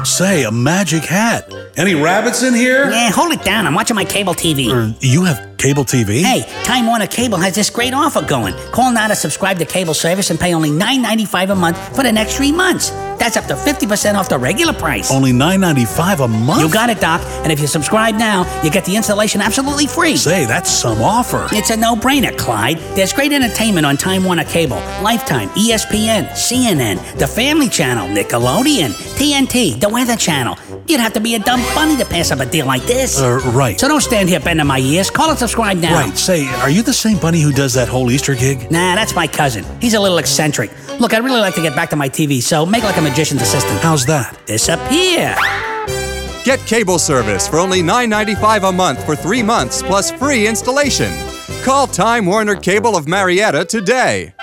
Say, a magic hat. Any rabbits in here? Yeah, hold it down. I'm watching my cable TV. You have cable TV? Hey, Time Warner Cable has this great offer going. Call now to subscribe to cable service and pay only $9.95 a month for the next 3 months. That's up to 50% off the regular price. Only $9.95 a month? You got it, Doc. And if you subscribe now, you get the installation absolutely free. Say, that's some offer. It's a no-brainer, Clyde. There's great entertainment on Time Warner Cable, Lifetime, ESPN, CNN, The Family Channel, Nickelodeon, TNT, The Weather Channel. You'd have to be a dumb bunny to pass up a deal like this. Right. So don't stand here bending my ears. Call and subscribe now. Right. Say, are you the same bunny who does that whole Easter gig? Nah, that's my cousin. He's a little eccentric. Look, I'd really like to get back to my TV, so make like a magician's assistant. How's that? Disappear. Get cable service for only $9.95 a month for 3 months plus free installation. Call Time Warner Cable of Marietta today.